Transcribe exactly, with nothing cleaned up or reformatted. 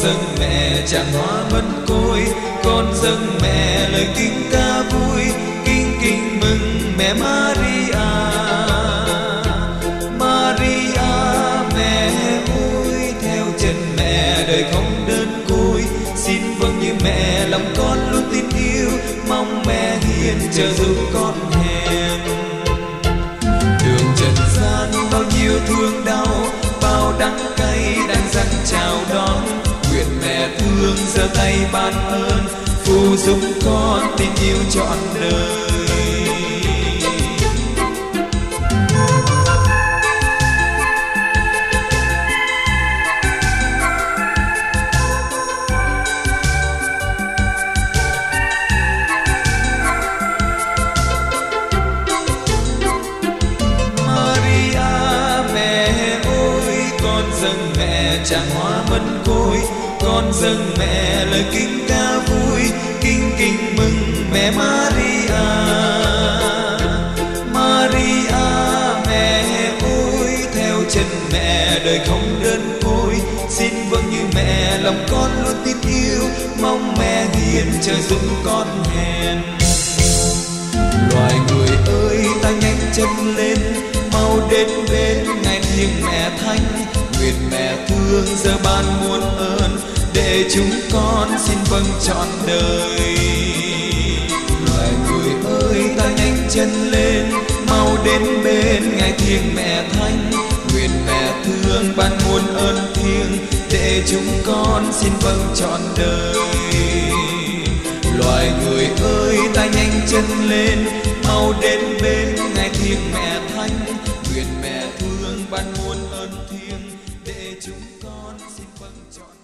dâng mẹ tràng hoa mân côi, con dâng mẹ lời kinh ca vui, kinh kinh mừng mẹ Maria. Maria mẹ ơi, theo chân mẹ đời không đơn côi, xin vâng như mẹ lòng con luôn tin yêu, mong mẹ hiền trợ giúp con hèn. Đường trần gian bao nhiêu thương đau, bao đắng cay đang dâng chào đón, nguyện mẹ thương giơ tay ban ơn, phù giúp con tin yêu trọn đời. Dâng mẹ tràng hoa mân côi, con dâng mẹ lời kinh ca vui, kinh kinh mừng mẹ Maria. Maria mẹ ơi, theo chân mẹ đời không đơn côi, xin vâng như mẹ lòng con luôn tin yêu, mong mẹ hiền trợ giúp con hèn. Loài người ơi, ta nhanh chân lên, mau đến bên ngày thiêng mẹ thánh, nguyện mẹ thương giờ ban muôn ơn, để chúng con xin vâng trọn đời. Loài người ơi, ta nhanh chân lên, mau đến bên ngày thiêng mẹ thánh, nguyện mẹ thương ban muôn ơn thiêng, để chúng con xin vâng trọn đời. Loài người ơi, ta nhanh chân lên, mau đến bên ngày thiêng mẹ thánh, nguyện mẹ thương ban muôn ơn thiêng, để chúng con xin vâng trọn